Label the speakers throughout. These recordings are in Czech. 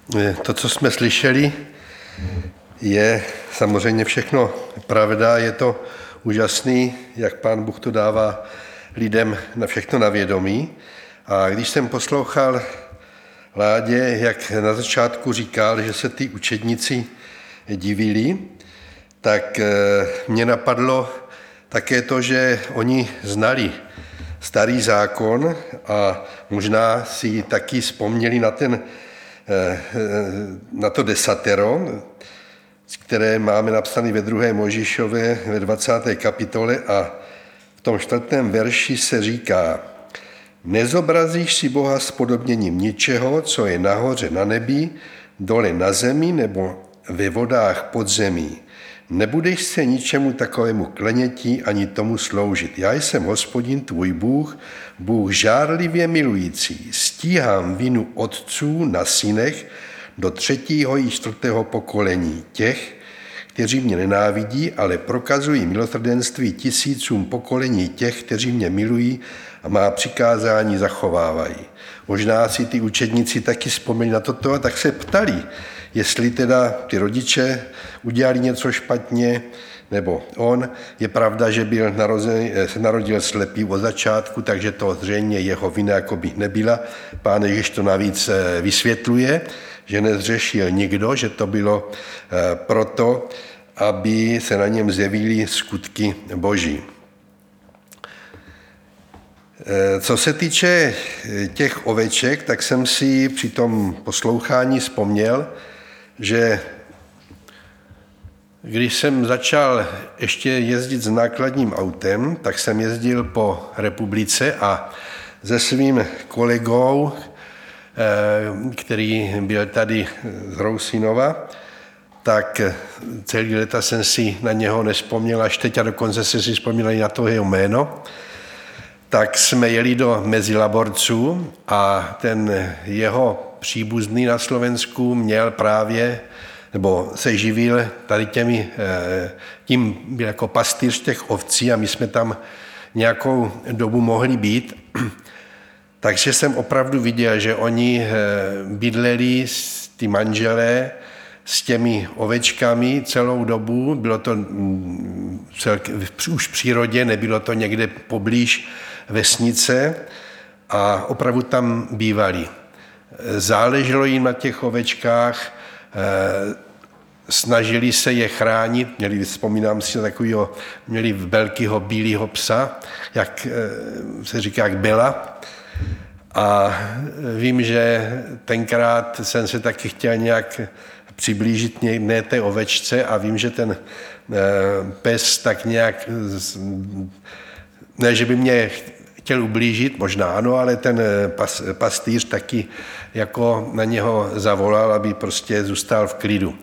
Speaker 1: To, co jsme slyšeli, je samozřejmě všechno pravda, je to úžasný, jak Pán Bůh to dává lidem na všechno na vědomí. A když jsem poslouchal Ládě, jak na začátku říkal, že se ty učedníci divili, tak mě napadlo také to, že oni znali starý zákon a možná si taky vzpomněli na to desatero, které máme napsané ve 2. Mojžíšově ve 20. kapitole a v tom 4. verši se říká: Nezobrazíš si Boha s podobněním ničeho, co je nahoře na nebi, dole na zemi nebo ve vodách pod zemí. Nebudeš se ničemu takovému kleněti ani tomu sloužit. Já jsem Hospodin tvůj Bůh, Bůh žárlivě milující. Stíhám vinu otců na synech do 3. i 4. pokolení těch, kteří mě nenávidí, ale prokazují milosrdenství tisícům pokolení těch, kteří mě milují a má přikázání zachovávají. Možná si ty učedníci taky vzpomněli na toto a tak se ptali, jestli teda ty rodiče udělali něco špatně, nebo on. Je pravda, že se narodil slepý od začátku, takže to zřejmě jeho vina jako by nebyla. Pán Ježíš to navíc vysvětluje, že nezřešil nikdo, že to bylo proto, aby se na něm zjevily skutky Boží. Co se týče těch oveček, tak jsem si při tom poslouchání vzpomněl, že když jsem začal ještě jezdit s nákladním autem, tak jsem jezdil po republice a se svým kolegou, který byl tady z Hrousinova, tak celý léta jsem si na něho nespomněl, až teď a dokonce jsem si vzpomněl i na to jeho jméno. Tak jsme jeli do Mezilaborců a ten jeho příbuzný na Slovensku měl právě, nebo se živil tady tím byl jako pastýř těch ovcí a my jsme tam nějakou dobu mohli být. Takže jsem opravdu viděl, že oni bydleli, ty manželé, s těmi ovečkami celou dobu. Bylo to už v přírodě, nebylo to někde poblíž vesnice a opravdu tam bývali. Záleželo jim na těch ovečkách, snažili se je chránit, vzpomínám si na takového, měli velkého bílého psa, jak se říká, jak Bela. A vím, že tenkrát jsem se taky chtěl nějak přiblížit ne té ovečce a vím, že ten pes tak nějak, ne, že by mě chtěl ublížit, možná ano, ale ten pastýř taky jako na něho zavolal, aby prostě zůstal v klidu.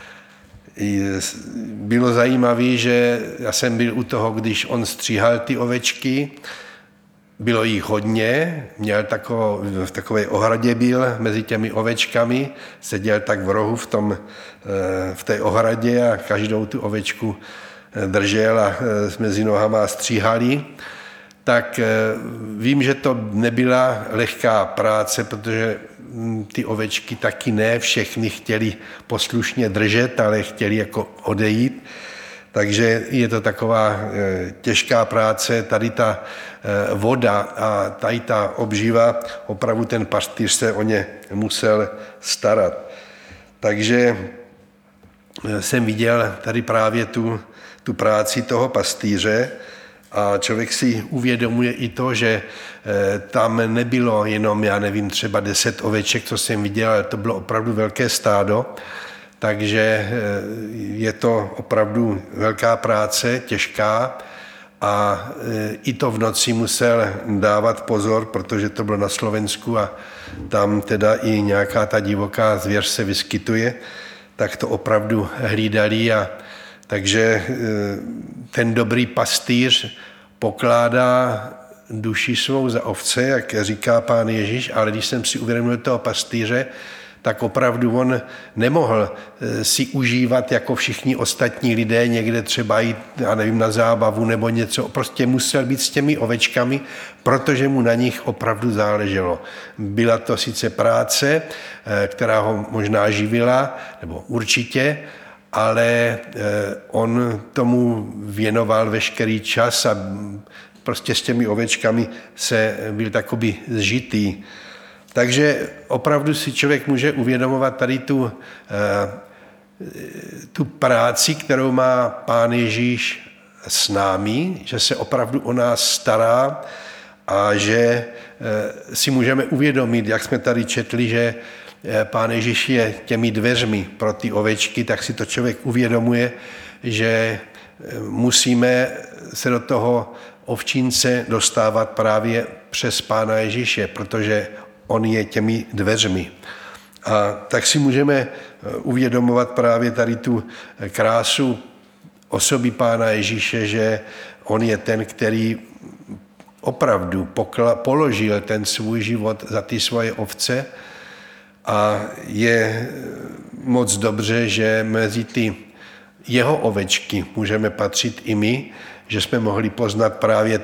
Speaker 1: Bylo zajímavé, že já jsem byl u toho, když on stříhal ty ovečky, bylo jich hodně, měl v takové ohradě byl mezi těmi ovečkami, seděl tak v rohu v té ohradě a každou tu ovečku držel a mezi nohama stříhali. Tak vím, že to nebyla lehká práce, protože ty ovečky taky ne všechny chtěli poslušně držet, ale chtěli jako odejít. Takže je to taková těžká práce, tady ta voda a tady ta obživa, opravdu ten pastýř se o ně musel starat. Takže jsem viděl tady právě tu práci toho pastýře a člověk si uvědomuje i to, že tam nebylo jenom, já nevím, třeba 10 oveček, co jsem viděl, ale to bylo opravdu velké stádo. Takže je to opravdu velká práce, těžká a i to v noci musel dávat pozor, protože to bylo na Slovensku a tam teda i nějaká ta divoká zvěř se vyskytuje, tak to opravdu hlídali a takže ten dobrý pastýř pokládá duši svou za ovce, jak říká Pán Ježíš, ale když jsem si uvědomil toho pastýře, tak opravdu on nemohl si užívat jako všichni ostatní lidé někde třeba jít, já nevím, na zábavu nebo něco. Prostě musel být s těmi ovečkami, protože mu na nich opravdu záleželo. Byla to sice práce, která ho možná živila, nebo určitě, ale on tomu věnoval veškerý čas a prostě s těmi ovečkami byl takový zžitý. Takže opravdu si člověk může uvědomovat tady tu práci, kterou má Pán Ježíš s námi, že se opravdu o nás stará a že si můžeme uvědomit, jak jsme tady četli, že Pán Ježíš je těmi dveřmi pro ty ovečky, tak si to člověk uvědomuje, že musíme se do toho ovčince dostávat právě přes Pána Ježíše, protože on je těmi dveřmi. A tak si můžeme uvědomovat právě tady tu krásu osoby Pána Ježíše, že on je ten, který opravdu položil ten svůj život za ty svoje ovce a je moc dobře, že mezi ty jeho ovečky můžeme patřit i my, že jsme mohli poznat právě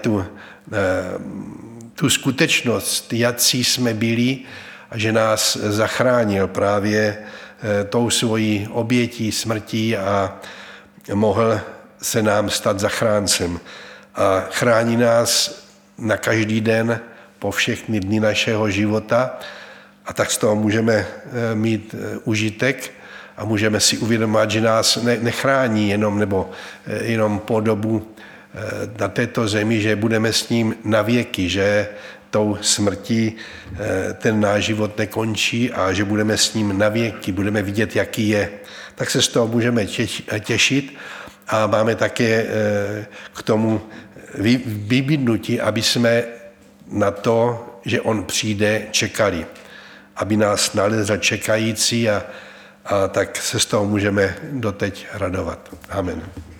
Speaker 1: tu skutečnost, jací jsme byli a že nás zachránil právě tou svojí obětí, smrtí a mohl se nám stát zachráncem. A chrání nás na každý den po všechny dny našeho života a tak z toho můžeme mít užitek a můžeme si uvědomit, že nás nechrání jenom po dobu na této zemi, že budeme s ním na věky, že tou smrtí ten náš život nekončí a že budeme s ním na věky, budeme vidět, jaký je. Tak se z toho můžeme těšit a máme také k tomu vybídnutí, aby jsme na to, že on přijde, čekali. Aby nás nalezl čekající a tak se z toho můžeme doteď radovat. Amen.